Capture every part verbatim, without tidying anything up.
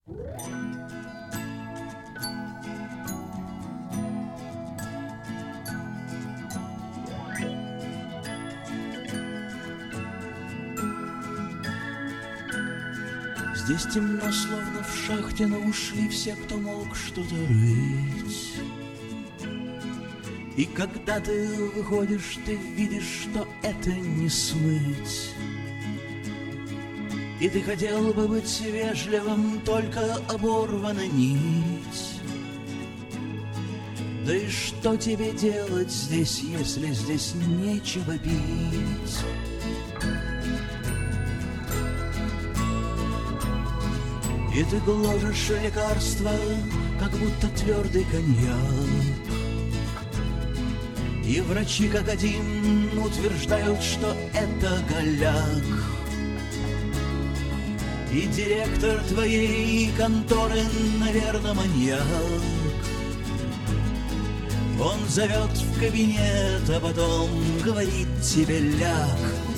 Здесь темно, словно в шахте, но ушли все, кто мог что-то рыть. И когда ты выходишь, ты видишь, что это не смыть. И ты хотел бы быть вежливым, только оборвана нить. Да и что тебе делать здесь, если здесь нечего пить? И ты гложешь лекарства, как будто твердый коньяк. И врачи как один утверждают, что это голяк. И директор твоей конторы, наверное, маньяк. Он зовет в кабинет, а потом говорит тебе: ляг.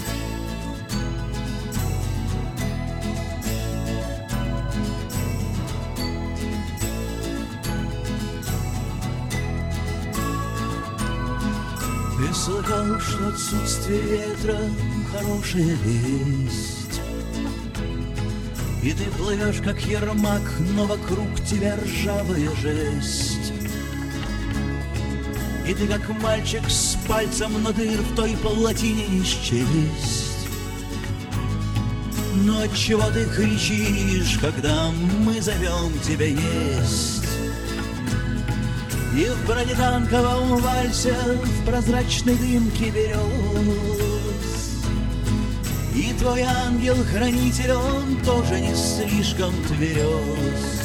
Ты слыхал, что отсутствие ветра — хорошая весть. И ты плывешь, как Ермак, но вокруг тебя ржавая жесть. И ты, как мальчик с пальцем на дыр, в той плотине не счесть. Но отчего ты кричишь, когда мы зовем тебя есть? И в бронетанковом вальсе, в прозрачной дымке берез, и твой ангел-хранитель, он тоже не слишком тверез.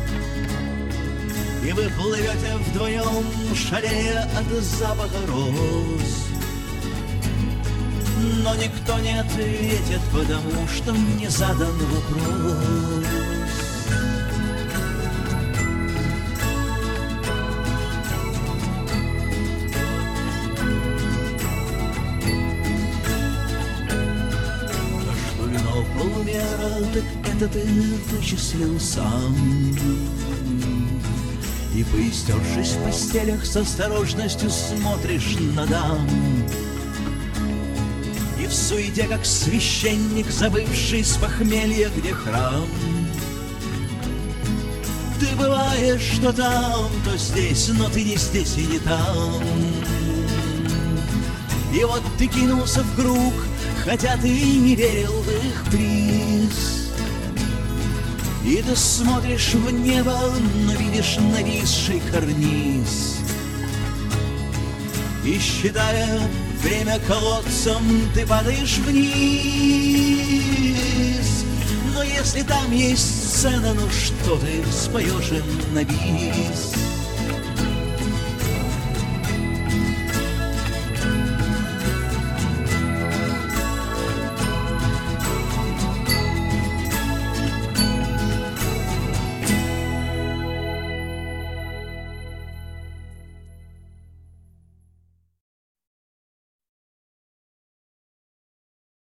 И вы плывете вдвоем, шалея от запаха роз. Но никто не ответит, потому что не задан вопрос. Полумера, так это ты вычислил сам. И, поистершись в постелях, с осторожностью смотришь на дам. И в суете, как священник, забывший с похмелья, где храм. Ты бываешь то там, то здесь, но ты не здесь и не там. И вот ты кинулся в круг, хотя ты и не верил в их приз. И ты смотришь в небо, но видишь нависший карниз. И, считая время колодцем, ты падаешь вниз. Но если там есть сцена, ну что ты споешь им на бис?